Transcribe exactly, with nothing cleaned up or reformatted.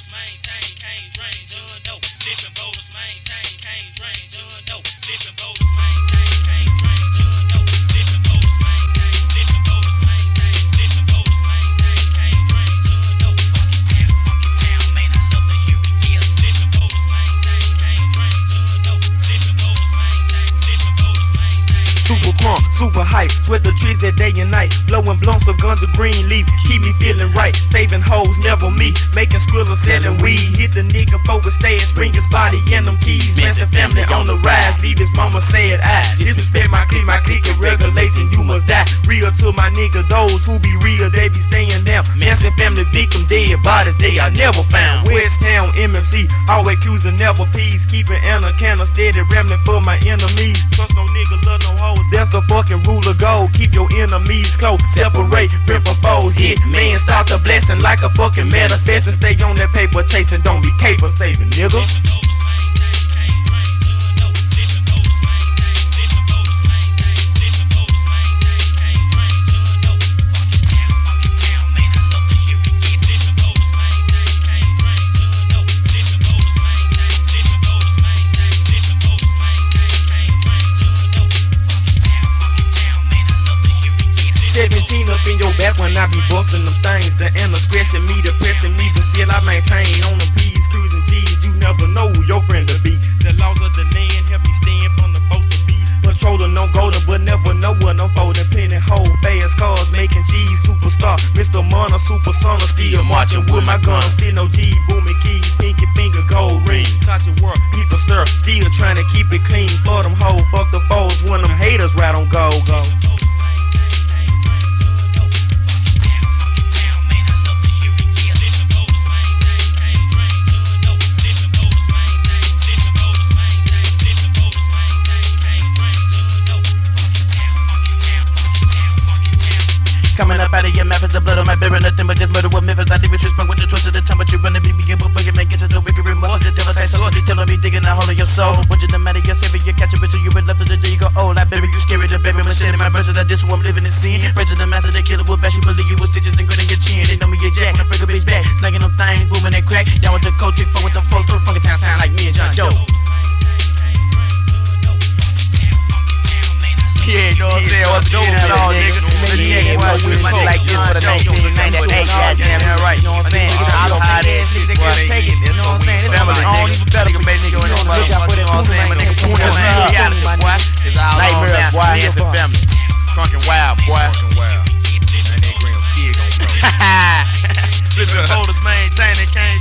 boulders, maintain, can't drain, John, no. Dipping boulders, maintain, can't drain, John, no. Dipping boulders, maintain, can't drain, John, no. Dipping boulders, maintain, dipping boulders, maintain, dipping boulders, maintain, can't drain, John, no. Fuck it down, fuck it down, man, I love to hear it, yeah. Dipping boulders, maintain, can't drain, John, no. Dipping boulders, maintain, dipping boulders, maintain. Super pump, super hype, sweat the trees that day and night. Blowing blunts of guns of green leaf, keep me feeling right. Saving hoes, never me, making skrilla, selling weed. Hit the nigga focus, stay and spring his body and them keys. Manson family on the rise, leave his mama sad eyes. Disrespect my clique, my clique and regulation, you must die. Real to my nigga, those who be real, they be staying down. Manson family victim, dead bodies, they are never found. West Town M M C, always accusing, never peace. Keeping Anna Canna steady, rambling for my enemies. Trust no nigga, love no hoe, that's the fucking rule of gold. Keep your enemies close, separate, friend from foes. Hit man, start the blessing like a fucking manifest. And stay on that paper chasing, don't be caper saving, nigga. seventeen up in your back when I be busting them things. The inner stressing me, depressing me, but still I maintain on them P's, cruising G's. You never know who your friend to be. The laws of the land help me stand from the post to be. Controlling, no golden, but never know what I'm folding. Penny hole, fast cars, making cheese, superstar. Mister Mana, super son, still marching with my gun. Feel no G, booming keys, pinky finger, gold ring. Touch your work, people stir, still trying to keep it clean. For them hoes, fuck the foes when them haters ride on go, go. Coming up out of your mouth is the blood on my bearing nothing but just murder with Memphis. I leave it respect with the twist of the time, but you run the B B and boogie make it to the wicked remorse. The devil type sword, telling me digging a hole in your soul. What you the matter, your savior, you catch a bitch, you been left to the day you go old. I bury you scary, the baby was sitting in my breast, that this one I'm living in sin. Praise to the master, the killer will bash you, believe you with stitches and grit in your chin. They know me a jack, when I break a bitch back, snagging them things, booming that crack. Down with the coach, trick, fuck with the flow, through the funky town sound like me and John Doe. Yeah, you know what I'm saying? What's going on, nigga? Yeah, boy, we much like this for the nineteen ninety-eight, goddamn, that right, you know what I'm saying? I don't hide that shit, they can't take it, you know what I'm saying? It's all even better for me, nigga, you know what I'm saying? But nigga, put that reality, boy. It's all on now, Manson family. Drunken wild, boy. Drunken wild. And that Graham Skid gon' blow. Flippin' holders, maintain, they can't